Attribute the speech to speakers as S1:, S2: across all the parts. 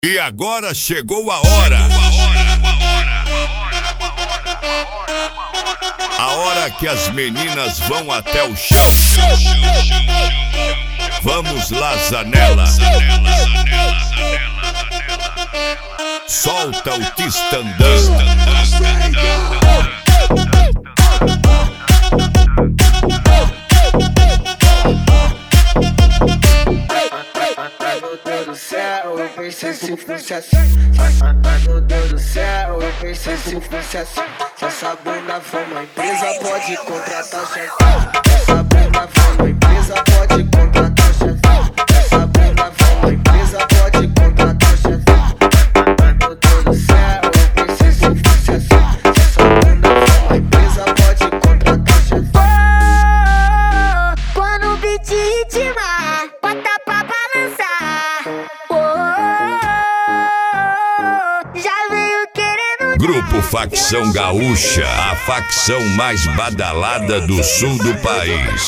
S1: E agora chegou a hora. A hora que as meninas vão até o chão. Vamos lá, Zanella. Solta o tistandão.
S2: Eu pensei se fosse assim. Mas meu Deus do céu, eu pensei se fosse assim. Se essa bunda for uma empresa, pode contratar o chefe. Se essa bunda for uma empresa, pode contratar o chefe. Se essa bunda for uma empresa, pode contratar o chefe. Mas meu Deus do céu, eu pensei se fosse assim. Se essa bunda for uma empresa, pode contratar o chefe.
S3: Quando o beat ritmar, bota pra balançar.
S1: Grupo Facção Gaúcha, a facção mais badalada do sul do país.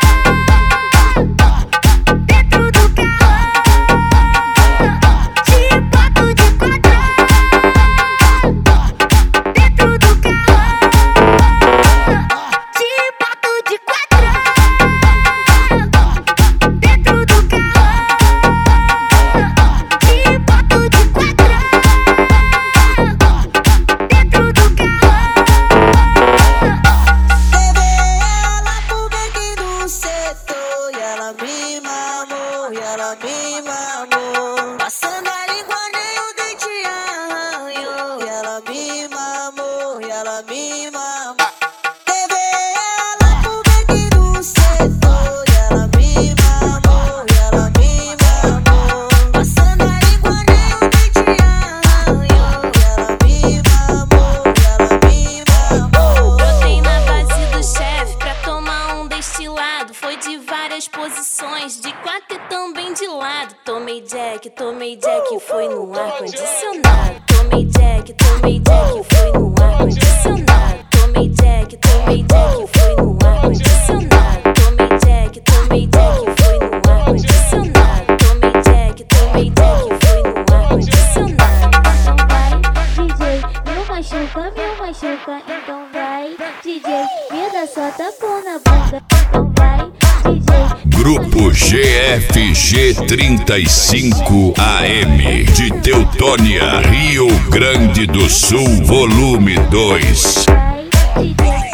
S3: Dentro do carro, te boto de quatro. Dentro do carro, te boto de quatro. Dentro do carro, te boto de quatro.
S4: Passando a língua nem o dente arranhou. E ela me mamou, e ela me mamou. Levei ela pro beco do setor. E ela me mamou, e ela me mamou. Passando a língua nem o dente arranhou. E ela me mamou, e ela me mamou.
S5: Brotei na base do chefe pra tomar um destilado. Foi de várias posições, de quatro e também de lado. Tomei Jack, foi no ar-condicionado. Tomei Jack, foi no ar-condicionado. Tomei Jack, foi no ar-condicionado. Tomei Jack, foi no ar-condicionado. Tomei Jack, foi no ar-condicionado.
S3: Então vai, DJ, me machuca, então vai, DJ, me dá só tapão na bunda, então vai, DJ.
S1: Grupo GFG 35 AM de Teutônia, Rio Grande do Sul, volume 2.
S3: Vai, DJ.